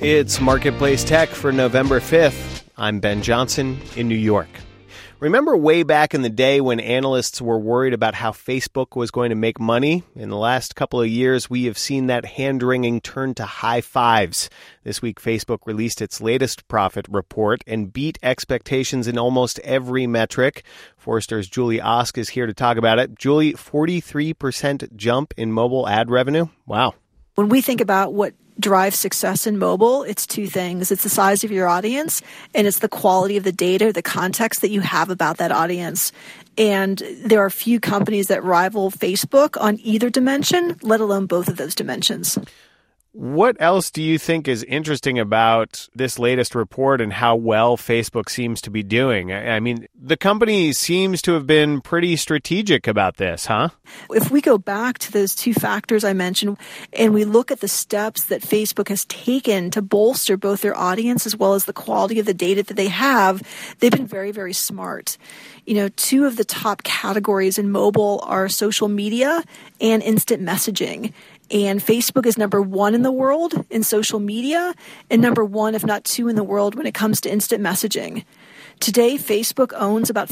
It's Marketplace Tech for November 5th. I'm Ben Johnson in New York. Remember way back in the day when analysts were worried about how Facebook was going to make money? In the last couple of years, we have seen that hand-wringing turn to high fives. This week, Facebook released its latest profit report and beat expectations in almost every metric. Forrester's Julie Osk is here to talk about it. Julie, 43% jump in mobile ad revenue? Wow. When we think about what drives success in mobile, it's two things. It's the size of your audience, and it's the quality of the data, the context that you have about that audience. And there are few companies that rival Facebook on either dimension, let alone both of those dimensions. What else do you think is interesting about this latest report and how well Facebook seems to be doing? I mean, the company seems to have been pretty strategic about this, huh? If we go back to those two factors I mentioned and we look at the steps that Facebook has taken to bolster both their audience as well as the quality of the data that they have, they've been very, very smart. You know, two of the top categories in mobile are social media and instant messaging. And Facebook is number one in the world in social media and number one, if not two, in the world when it comes to instant messaging. Today, Facebook owns about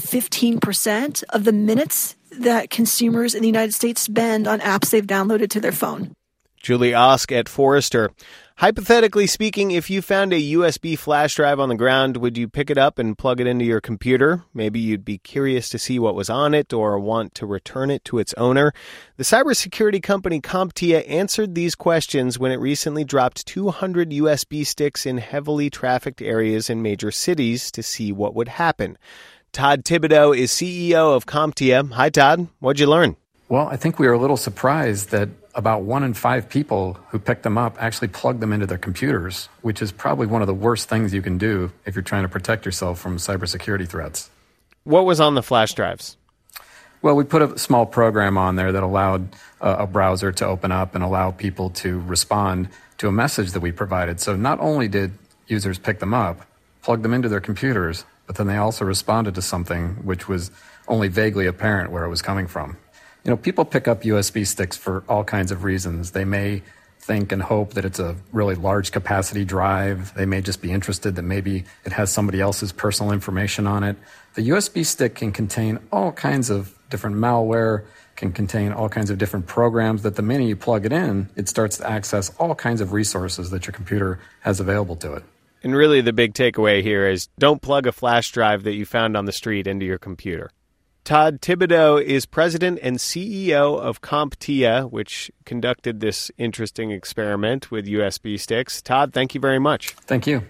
15% of the minutes that consumers in the United States spend on apps they've downloaded to their phone. Julie Osk at Forrester. Hypothetically speaking, if you found a USB flash drive on the ground, would you pick it up and plug it into your computer? Maybe you'd be curious to see what was on it or want to return it to its owner. The cybersecurity company CompTIA answered these questions when it recently dropped 200 USB sticks in heavily trafficked areas in major cities to see what would happen. Todd Thibodeau is CEO of CompTIA. Hi, Todd. What'd you learn? Well, I think we were a little surprised that about 1 in 5 people who picked them up actually plugged them into their computers, which is probably one of the worst things you can do if you're trying to protect yourself from cybersecurity threats. What was on the flash drives? Well, we put a small program on there that allowed a browser to open up and allow people to respond to a message that we provided. So not only did users pick them up, plug them into their computers, but then they also responded to something which was only vaguely apparent where it was coming from. You know, people pick up USB sticks for all kinds of reasons. They may think and hope that it's a really large capacity drive. They may just be interested that maybe it has somebody else's personal information on it. The USB stick can contain all kinds of different malware, can contain all kinds of different programs that the minute you plug it in, it starts to access all kinds of resources that your computer has available to it. And really the big takeaway here is don't plug a flash drive that you found on the street into your computer. Todd Thibodeau is president and CEO of CompTIA, which conducted this interesting experiment with USB sticks. Todd, thank you very much. Thank you.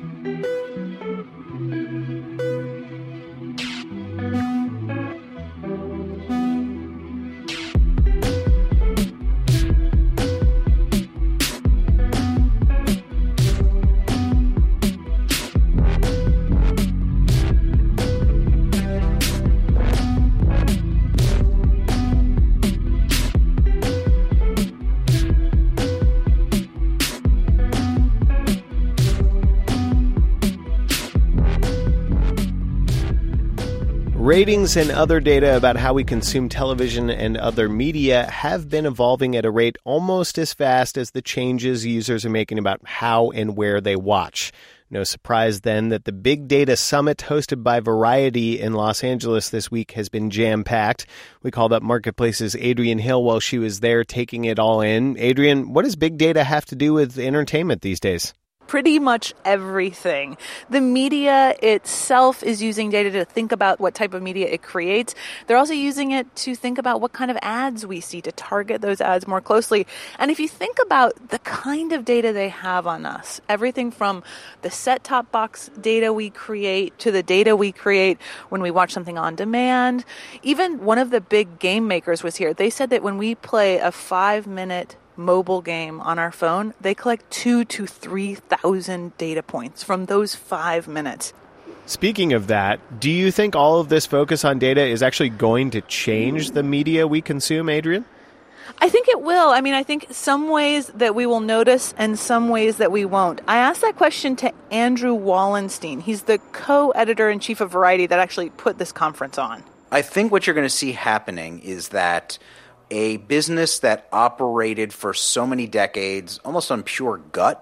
Ratings and other data about how we consume television and other media have been evolving at a rate almost as fast as the changes users are making about how and where they watch. No surprise then that the Big Data Summit hosted by Variety in Los Angeles this week has been jam-packed. We called up Marketplace's Adrienne Hill while she was there taking it all in. Adrienne, what does big data have to do with entertainment these days? Pretty much everything. The media itself is using data to think about what type of media it creates. They're also using it to think about what kind of ads we see, to target those ads more closely. And if you think about the kind of data they have on us, everything from the set-top box data we create to the data we create when we watch something on demand. Even one of the big game makers was here. They said that when we play a 5-minute mobile game on our phone, they collect 2,000 to 3,000 data points from those 5 minutes. Speaking of that, do you think all of this focus on data is actually going to change the media we consume, Adrienne? I think it will. I mean, I think some ways that we will notice and some ways that we won't. I asked that question to Andrew Wallenstein. He's the co-editor-in-chief of Variety that actually put this conference on. I think what you're going to see happening is that a business that operated for so many decades almost on pure gut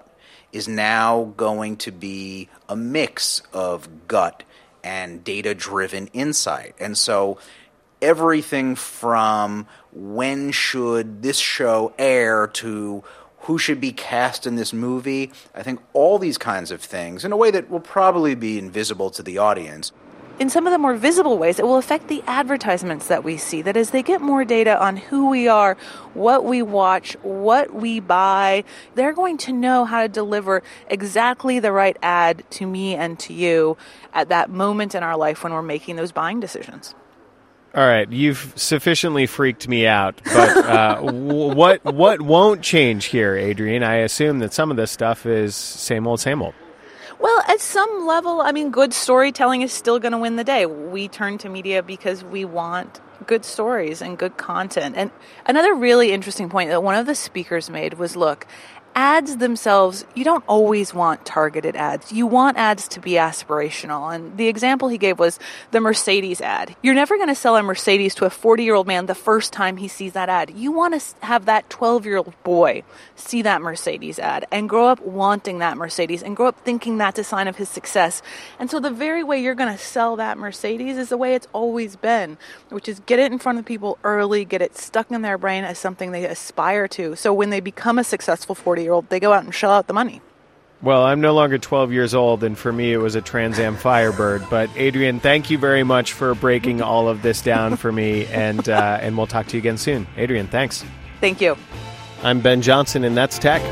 is now going to be a mix of gut and data-driven insight. And so everything from when should this show air to who should be cast in this movie, I think all these kinds of things, in a way that will probably be invisible to the audience. In some of the more visible ways, it will affect the advertisements that we see, that as they get more data on who we are, what we watch, what we buy, they're going to know how to deliver exactly the right ad to me and to you at that moment in our life when we're making those buying decisions. All right, you've sufficiently freaked me out, but what won't change here, Adrienne? I assume that some of this stuff is same old, same old. Well, at some level, I mean, good storytelling is still going to win the day. We turn to media because we want good stories and good content. And another really interesting point that one of the speakers made was, look, ads themselves, you don't always want targeted ads. You want ads to be aspirational. And the example he gave was the Mercedes ad. You're never going to sell a Mercedes to a 40-year-old man the first time he sees that ad. You want to have that 12-year-old boy see that Mercedes ad and grow up wanting that Mercedes and grow up thinking that's a sign of his success. And so the very way you're going to sell that Mercedes is the way it's always been, which is get it in front of people early, get it stuck in their brain as something they aspire to. So when they become a successful 40-year-old, they go out and shell out the money. Well, I'm no longer 12 years old, and for me it was a Trans Am Firebird. But Adrienne, thank you very much for breaking all of this down for me, and we'll talk to you again soon. Adrienne, thanks. Thank you. I'm Ben Johnson, and that's Tech.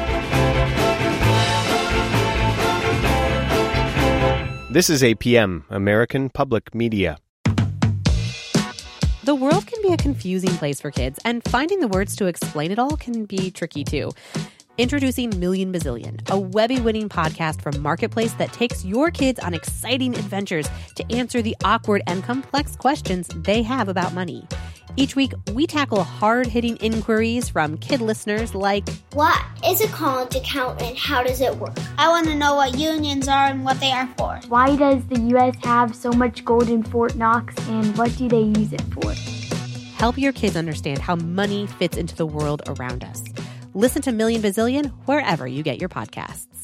This is APM, American Public Media. The world can be a confusing place for kids, and finding the words to explain it all can be tricky too. Introducing Million Bazillion, a Webby-winning podcast from Marketplace that takes your kids on exciting adventures to answer the awkward and complex questions they have about money. Each week, we tackle hard-hitting inquiries from kid listeners like, what is a college account and how does it work? I want to know what unions are and what they are for. Why does the U.S. have so much gold in Fort Knox, and what do they use it for? Help your kids understand how money fits into the world around us. Listen to Million Bazillion wherever you get your podcasts.